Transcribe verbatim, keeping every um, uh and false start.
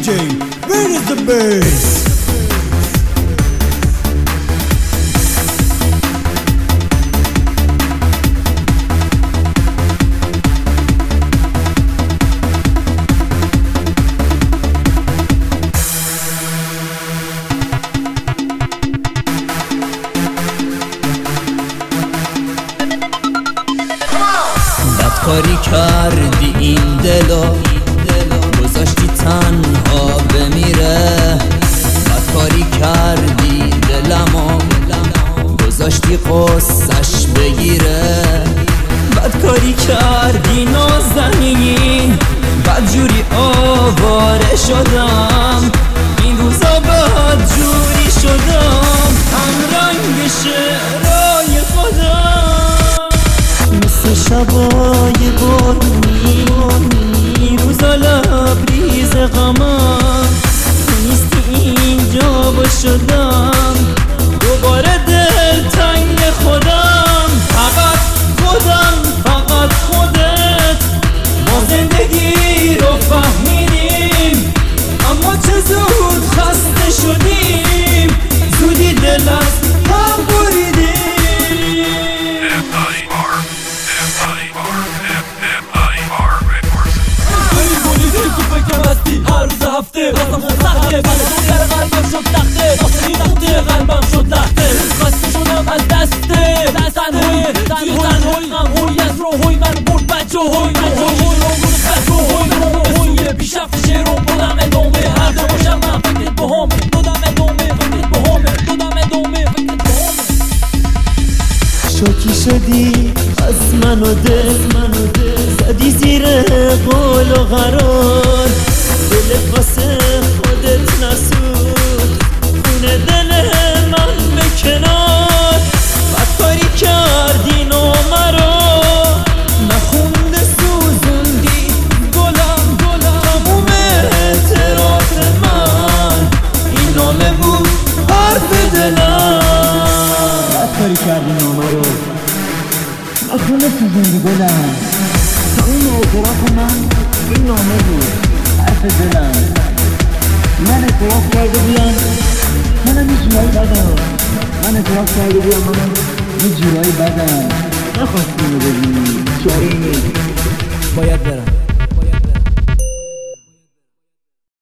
where is the bass? کاری کردی این دلو گذاشتی تنها بمیره، بد کاری کردی دلمو گذاشتی قصه‌اش بگیره، بد کاری کردی نازنین بد جوری آواره شدم، این روزا بد جوری شدم، هم رنگ شعرهای خودم مثل شبای بارونی، روزا لبریز غمم نیستی اینجا با شدم، دوباره دل تنگ خودم، فقط خودم فقط خودت، ما زندگی رو فهمیدیم اما چه زود خسته شدیم، زودی دل از هم بریدیم. هر روز هفته بازم خود سخته، بعد از در قلبم شد تخته، آسمی تخته قلبم شد لخته، خسته شدم از دسته تنهایی توی تنهایی، غمهایی از روحای من برد بچه های روحای رو گرد بچه های روحای پیشرفت شعر رو بدم ادامه، هر جا باشم من فکرت با همه، دادم ادامه فکرت با همه، دادم ادامه فکرت با همه. شاکی شدی از من و دل زدی زیر قول و قرار، دلت واسه خودت نسود خونه دل من به کنار، بد کاری کردی نامه رو نخونده سوزوندی گلم گلم، تموم اعتراف من این نامه بود حرف دلم، بد کاری کردی نامه رو نخونده سوزوندی گلم، تموم اعتراف من این نامه بود حرف دلم، من اعتراف کرده بیم منم یه جورایی بدم، من اعتراف کرده بیم منم یه جورایی بدم، نخواستیم رو ببینیم چاره اینه باید برم.